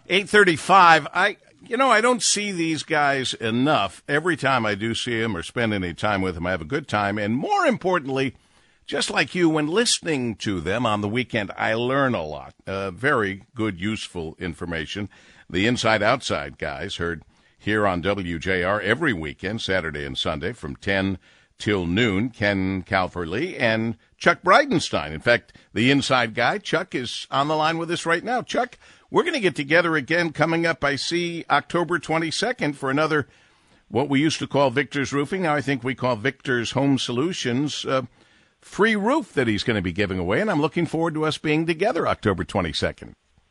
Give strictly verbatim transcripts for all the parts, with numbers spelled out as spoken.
eight thirty-five. I, you know, I don't see these guys enough. Every time I do see them or spend any time with them, I have a good time. And more importantly, just like you, when listening to them on the weekend, I learn a lot. Uh, very good, useful information. The Inside Outside guys heard here on W J R every weekend, Saturday and Sunday, from ten till noon. Ken Calverley and Chuck Bridenstine. In fact, the Inside guy, Chuck, is on the line with us right now. Chuck, we're going to get together again coming up, I see, October twenty-second for another, what we used to call Victor's Roofing. Now I think we call Victor's Home Solutions, uh, free roof that he's going to be giving away. And I'm looking forward to us being together October twenty-second.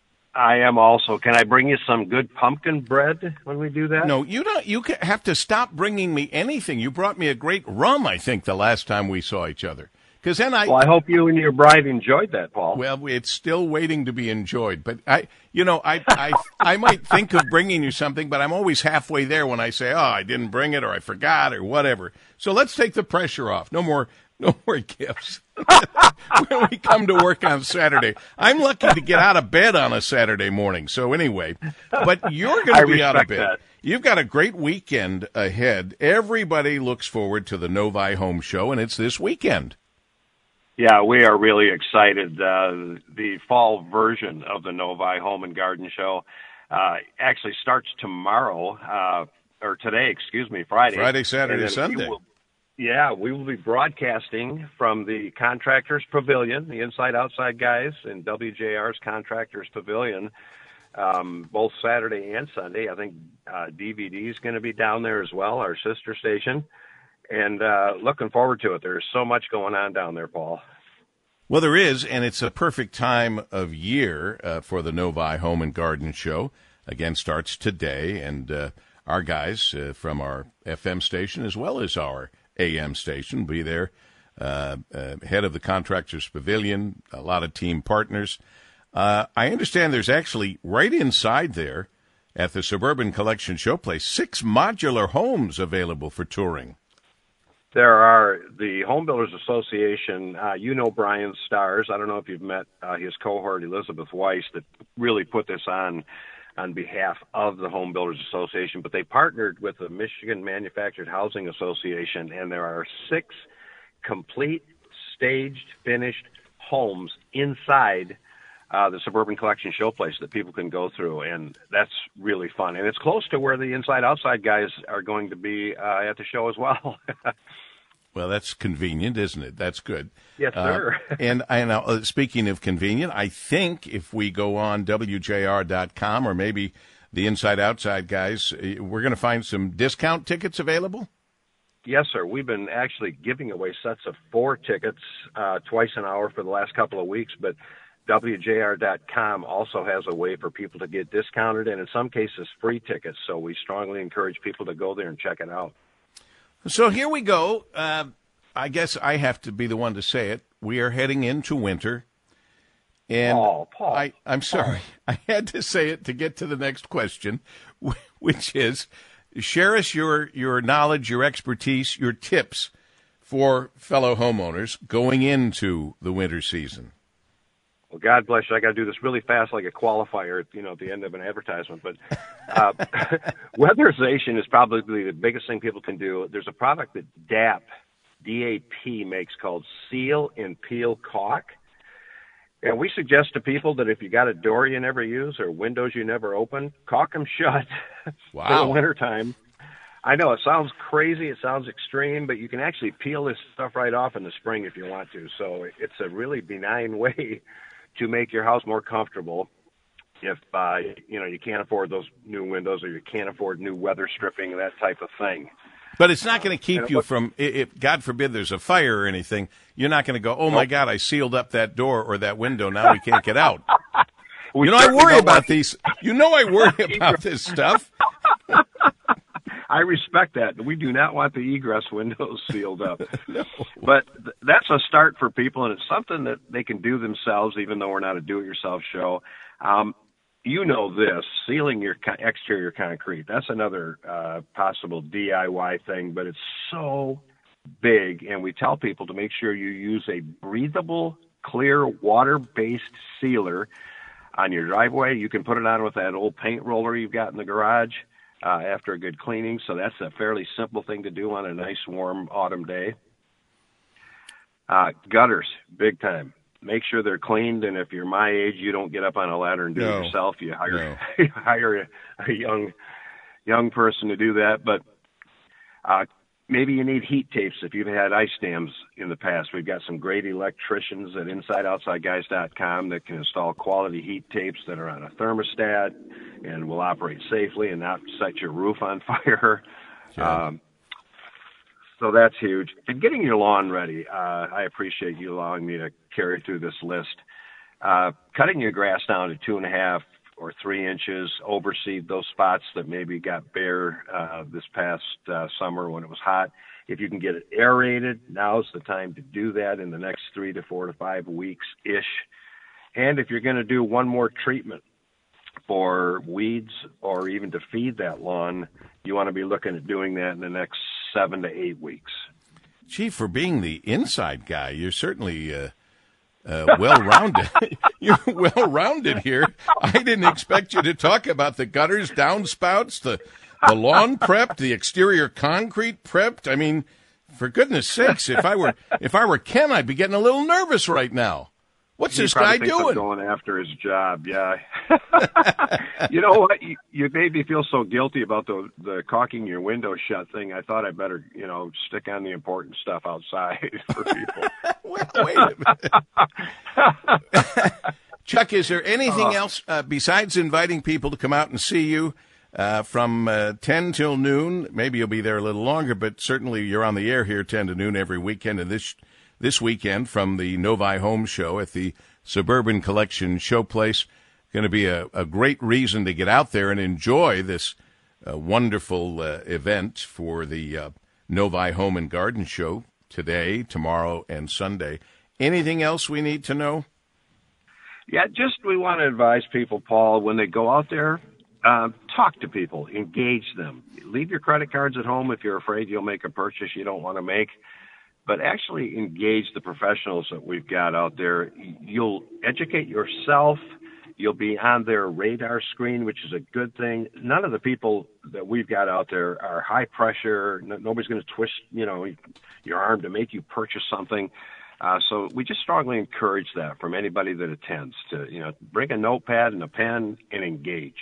I am also. Can I bring you some good pumpkin bread when we do that? No, you don't. You have to stop bringing me anything. You brought me a great rum, I think, the last time we saw each other. Because then I. Well, I hope you and your bride enjoyed that, Paul. Well, it's still waiting to be enjoyed. But I, you know, I, I, I might think of bringing you something, but I'm always halfway there when I say, "Oh, I didn't bring it, or I forgot, or whatever." So let's take the pressure off. No more. No more gifts when we come to work on Saturday. I'm lucky to get out of bed on a Saturday morning. So anyway, but you're going to be out of bed. That. You've got a great weekend ahead. Everybody looks forward to the Novi Home Show, and it's this weekend. Yeah, we are really excited. Uh, the fall version of the Novi Home and Garden Show uh, actually starts tomorrow, uh, or today, excuse me, Friday. Friday, Saturday, Sunday. Will, yeah, we will be broadcasting from the Contractors Pavilion, the Inside Outside guys, and W J R's Contractors Pavilion, um, both Saturday and Sunday. I think uh, D V D is going to be down there as well, our sister station. And uh, looking forward to it. There's so much going on down there, Paul. Well, there is, and it's a perfect time of year uh, for the Novi Home and Garden Show. Again, starts today, and uh, our guys uh, from our F M station as well as our A M station will be there, uh, uh, head of the Contractors Pavilion, a lot of team partners. Uh, I understand there's actually right inside there at the Suburban Collection Showplace, six modular homes available for touring. There are the Home Builders Association. Uh, you know Brian Stars. I don't know if you've met uh, his cohort, Elizabeth Weiss, that really put this on on behalf of the Home Builders Association. But they partnered with the Michigan Manufactured Housing Association, and there are six complete, staged, finished homes inside uh, the Suburban Collection Showplace that people can go through, and that's really fun. And it's close to where the Inside Outside guys are going to be uh, at the show as well. Well, that's convenient, isn't it? That's good. Yes, sir. Uh, and I know, uh, speaking of convenient, I think if we go on W J R dot com or maybe the Inside Outside guys, we're going to find some discount tickets available? Yes, sir. We've been actually giving away sets of four tickets uh, twice an hour for the last couple of weeks, but W J R dot com also has a way for people to get discounted and in some cases free tickets. So we strongly encourage people to go there and check it out. So here we go. Uh, I guess I have to be the one to say it. We are heading into winter. And oh, Paul. I, I'm sorry. I had to say it to get to the next question, which is share us your, your knowledge, your expertise, your tips for fellow homeowners going into the winter season. Well, God bless you. I got to do this really fast, like a qualifier, you know, at the end of an advertisement. But uh, weatherization is probably the biggest thing people can do. There's a product that D A P, D A P makes called Seal and Peel Caulk. And we suggest to people that if you got a door you never use or windows you never open, caulk them shut wow. for the wintertime. I know it sounds crazy, it sounds extreme, but you can actually peel this stuff right off in the spring if you want to. So it's a really benign way to make your house more comfortable if, uh, you know, you can't afford those new windows or you can't afford new weather stripping, that type of thing. But it's not going to keep you from, if God forbid there's a fire or anything, you're not going to go, oh, my God, I sealed up that door or that window. Now we can't get out. You know, I worry about these. You know, I worry about this stuff. I respect that. We do not want the egress windows sealed up. No. But th- that's a start for people, and it's something that they can do themselves, even though we're not a do-it-yourself show. Um, you know this, sealing your co- exterior concrete, that's another uh, possible D I Y thing, but it's so big, and we tell people to make sure you use a breathable, clear, water-based sealer. on your driveway. You can put it on with that old paint roller you've got in the garage uh, after a good cleaning. So that's a fairly simple thing to do on a nice warm autumn day. Uh, gutters, big time. Make sure they're cleaned, and if you're my age, you don't get up on a ladder and do no. it yourself. You hire no. you hire a, a young young person to do that. But uh, maybe you need heat tapes if you've had ice dams in the past. We've got some great electricians at inside outside guys dot com that can install quality heat tapes that are on a thermostat and will operate safely and not set your roof on fire. Yeah. Um, So that's huge. And getting your lawn ready. Uh, I appreciate you allowing me to carry through this list. Uh, cutting your grass down to two and a half or three inches, overseed those spots that maybe got bare uh, this past uh, summer when it was hot. If you can get it aerated, now's the time to do that in the next three to four to five weeks-ish. And if you're going to do one more treatment for weeds or even to feed that lawn, you want to be looking at doing that in the next seven to eight weeks. Chief, for being the inside guy, you're certainly uh, uh, well-rounded. You're well-rounded here. I didn't expect you to talk about the gutters, downspouts, the the lawn prepped, the exterior concrete prepped. I mean, for goodness sakes, if I were if I were Ken, I'd be getting a little nervous right now. What's He this guy thinks I'm doing? going after his job, yeah. You know what? You, you made me feel so guilty about the the caulking your window shut thing. I thought I better, you know, stick on the important stuff outside for people. Well, wait a minute. Chuck, is there anything Uh, else uh, besides inviting people to come out and see you uh, from uh, ten till noon? Maybe you'll be there a little longer, but certainly you're on the air here ten to noon every weekend, and this this weekend from the Novi Home Show at the Suburban Collection Showplace. Going to be a, a great reason to get out there and enjoy this uh, wonderful uh, event for the uh, Novi Home and Garden Show today, tomorrow, and Sunday. Anything else we need to know? Yeah, just we want to advise people, Paul, when they go out there, uh, talk to people, engage them. Leave your credit cards at home if you're afraid you'll make a purchase you don't want to make. But actually engage the professionals that we've got out there. You'll educate yourself. You'll be on their radar screen, which is a good thing. None of the people that we've got out there are high pressure. No, nobody's going to twist, you know, your arm to make you purchase something. Uh, so we just strongly encourage that from anybody that attends to, you know, bring a notepad and a pen and engage.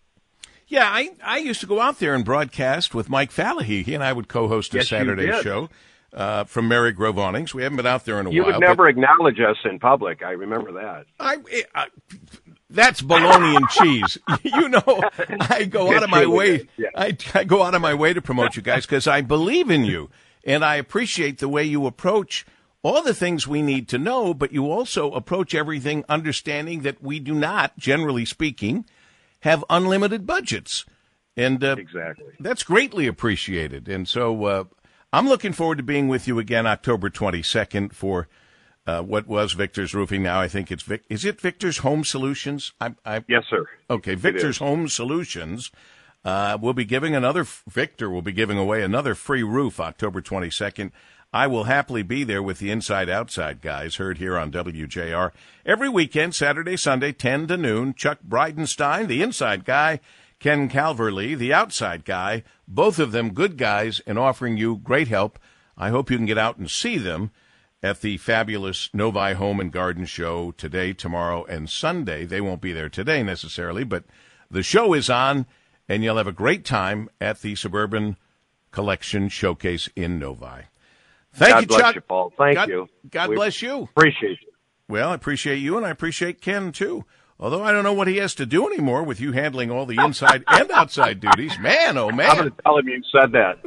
Yeah, I, I used to go out there and broadcast with Mike Fallahy. He and I would co-host a Yes, you Saturday did. show. Uh, from Mary Grove Awnings. We haven't been out there in a You while. would never but acknowledge us in public. I remember that. I, I, that's bologna and cheese. You know, I go out of my way. Yeah. I, I go out of my way to promote you guys because I believe in you, and I appreciate the way you approach all the things we need to know. But you also approach everything understanding that we do not, generally speaking, have unlimited budgets, and uh, Exactly. that's greatly appreciated. And so. Uh, I'm looking forward to being with you again October twenty-second for uh, what was Victor's Roofing. Now I think it's Vic. Is it Victor's Home Solutions? I, I, Yes, sir. Okay, Victor's Home Solutions. Uh, we'll be giving another, Victor will be giving away another free roof October twenty-second. I will happily be there with the Inside Outside guys, heard here on W J R. Every weekend, Saturday, Sunday, ten to noon. Chuck Bridenstine, the inside guy, Ken Calverley, the outside guy, both of them good guys and offering you great help. I hope you can get out and see them at the fabulous Novi Home and Garden Show today, tomorrow, and Sunday. They won't be there today necessarily, but the show is on, and you'll have a great time at the Suburban Collection Showcase in Novi. Thank God you, bless Chuck. you, Paul. Thank God, you. God We bless you. Appreciate you. Well, I appreciate you, and I appreciate Ken, too. Although I don't know what he has to do anymore with you handling all the inside and outside duties. Man, oh, man. I'm going to tell him you said that.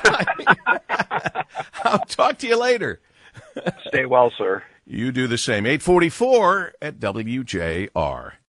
Well, I, I'll talk to you later. Stay well, sir. You do the same. eight forty-four at W J R.